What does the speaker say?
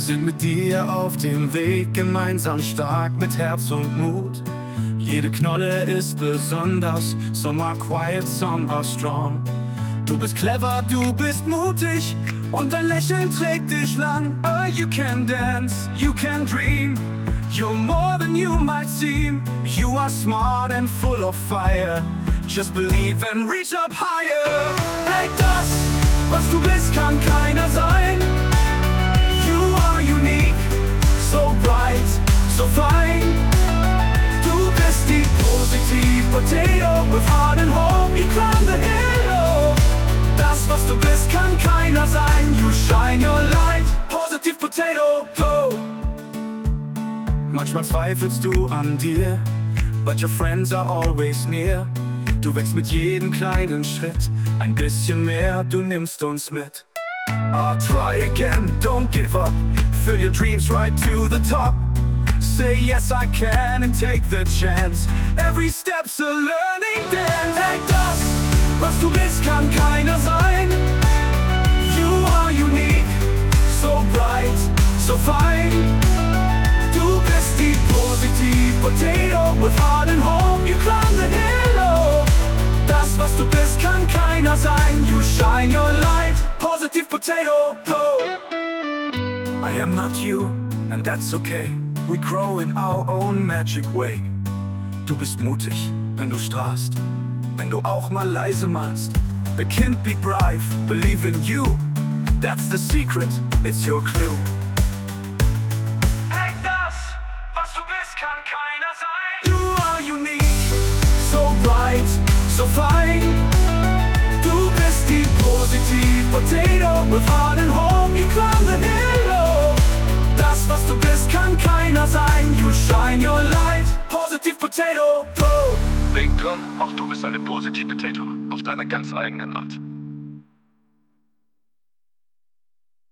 sind mit dir auf dem Weg, gemeinsam stark mit Herz und Mut. Jede Knolle ist besonders, some are quiet, some are strong. Du bist clever, du bist mutig und dein Lächeln trägt dich lang. Oh, you can dance, you can dream, you're more than you might seem. You are smart and full of fire, just believe and reach up higher. Hey, das, was du bist, kann keiner sein. You are unique, so bright, so fine. Du bist die positive potato with heart and hope. You climb the hill. Das, was du bist, kann keiner sein. You shine your light, positive potato. Oh. Manchmal zweifelst du an dir, but your friends are always near. Du wächst mit jedem kleinen Schritt, ein bisschen mehr, du nimmst uns mit. Oh, try again, don't give up, fill your dreams right to the top. Say yes I can and take the chance, every step's a learning dance. Hey, das, was du bist, kann keiner sein. You are unique, so bright, so fine. Du bist die positive potato with heart and hope. You climb the hill. Das, was du bist, kann keiner sein. You shine your light, positive potato. Oh. I am not you, and that's okay. We grow in our own magic way. Du bist mutig, wenn du strahlst, wenn du auch mal leise machst. The kind be brave, believe in you. That's the secret, it's your clue. Hey, das, was du bist, kann keiner sein. You are unique, so bright, so fine. Du bist die positive potato with heart and hope. You climb the hill. Das, was du bist, kann keiner sein. You shine your light, positive potato. Oh. Denk dran, auch du bist eine positive Potato, auf deiner ganz eigenen Art.